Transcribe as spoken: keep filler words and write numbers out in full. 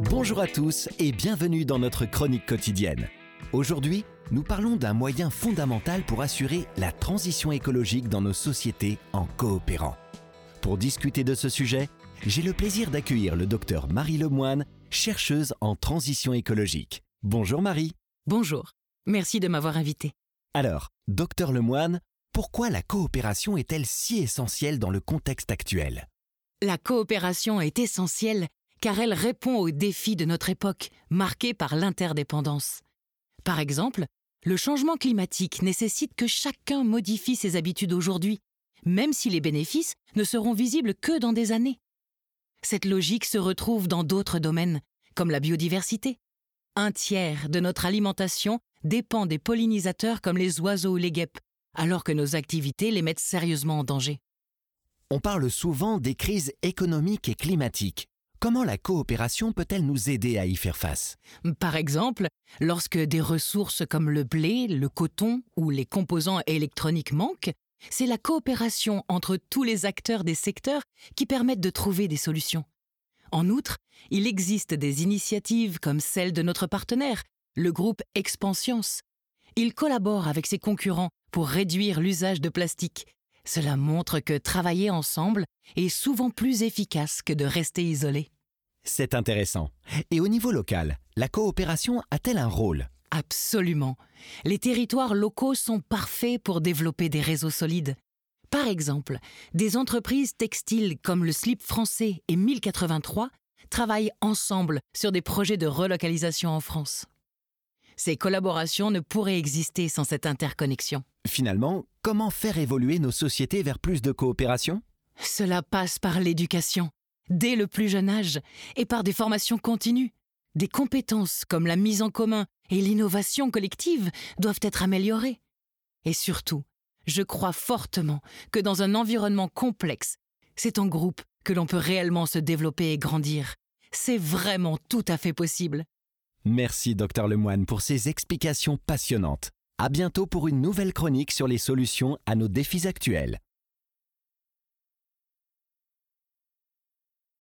Bonjour à tous et bienvenue dans notre chronique quotidienne. Aujourd'hui, nous parlons d'un moyen fondamental pour assurer la transition écologique dans nos sociétés en coopérant. Pour discuter de ce sujet, j'ai le plaisir d'accueillir le docteur Marie Lemoine, chercheuse en transition écologique. Bonjour Marie. Bonjour, merci de m'avoir invité. Alors, docteur Lemoine, pourquoi la coopération est-elle si essentielle dans le contexte actuel ? La coopération est essentielle car elle répond aux défis de notre époque, marqués par l'interdépendance. Par exemple, le changement climatique nécessite que chacun modifie ses habitudes aujourd'hui, même si les bénéfices ne seront visibles que dans des années. Cette logique se retrouve dans d'autres domaines, comme la biodiversité. Un tiers de notre alimentation dépend des pollinisateurs comme les oiseaux ou les guêpes, alors que nos activités les mettent sérieusement en danger. On parle souvent des crises économiques et climatiques. Comment la coopération peut-elle nous aider à y faire face ? Par exemple, lorsque des ressources comme le blé, le coton ou les composants électroniques manquent, c'est la coopération entre tous les acteurs des secteurs qui permettent de trouver des solutions. En outre, il existe des initiatives comme celle de notre partenaire, le groupe Expanscience. Il collabore avec ses concurrents pour réduire l'usage de plastique. Cela montre que travailler ensemble est souvent plus efficace que de rester isolé. C'est intéressant. Et au niveau local, la coopération a-t-elle un rôle ? Absolument. Les territoires locaux sont parfaits pour développer des réseaux solides. Par exemple, des entreprises textiles comme le Slip français et mille quatre-vingt-trois travaillent ensemble sur des projets de relocalisation en France. Ces collaborations ne pourraient exister sans cette interconnexion. Finalement, comment faire évoluer nos sociétés vers plus de coopération ? Cela passe par l'éducation, dès le plus jeune âge, et par des formations continues. Des compétences comme la mise en commun et l'innovation collective doivent être améliorées. Et surtout, je crois fortement que dans un environnement complexe, c'est en groupe que l'on peut réellement se développer et grandir. C'est vraiment tout à fait possible. Merci docteur Lemoine pour ces explications passionnantes. À bientôt pour une nouvelle chronique sur les solutions à nos défis actuels.